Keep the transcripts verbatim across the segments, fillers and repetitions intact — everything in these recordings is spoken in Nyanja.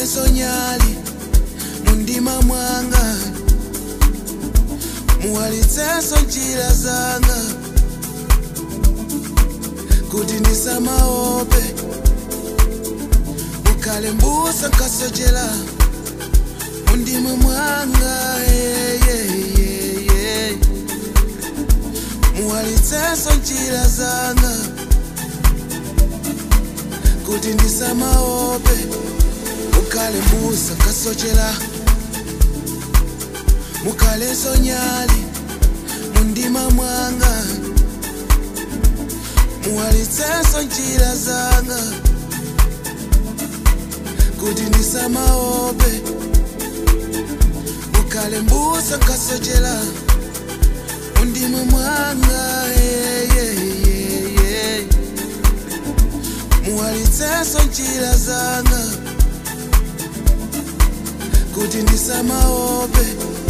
Mukaleso nyali mundima mwanga, muwalitseso njira zanga, kuti ndisamaope. Mukale mbusa nkasochela mundima mwanga, yeah, yeah, yeah, yeah. Muwalitseso njira zanga, kuti ndisamaope. Mukale mbusa nkasochela, mukaleso nyali mundima mwanga, muwalitseso njira zanga, kuti ndisamaope. Mukale mbusa nkasochela mundima mwanga, yeah, yeah, yeah, yeah. Muwalitseso njira zanga, kuti ndisamaope.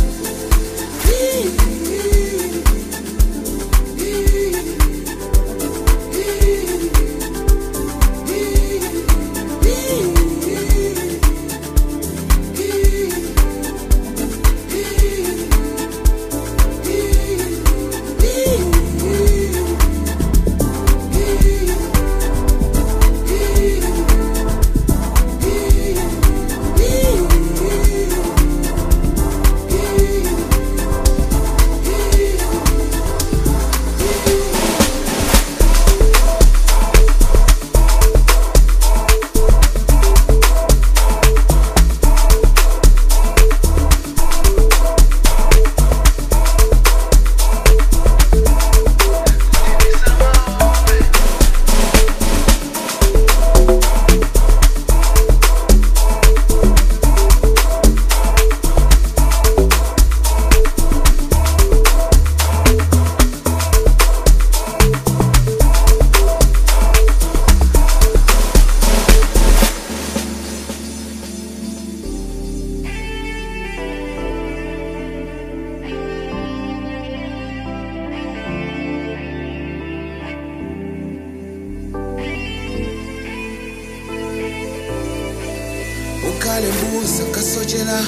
Mukale mbusa nkasochela,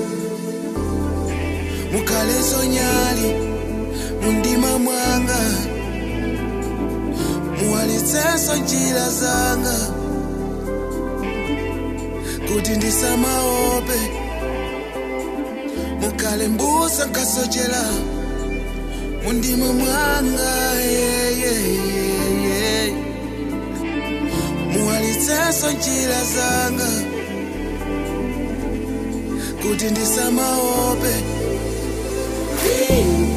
mukaleso nyali mundima mwanga, muwalitseso njira zanga, kuti ndisamaope. Mukale mbusa nkasochela mundima mwanga, yeah, yeah, yeah, yeah. Muwalitseso njira zanga, kuti ndisamaope.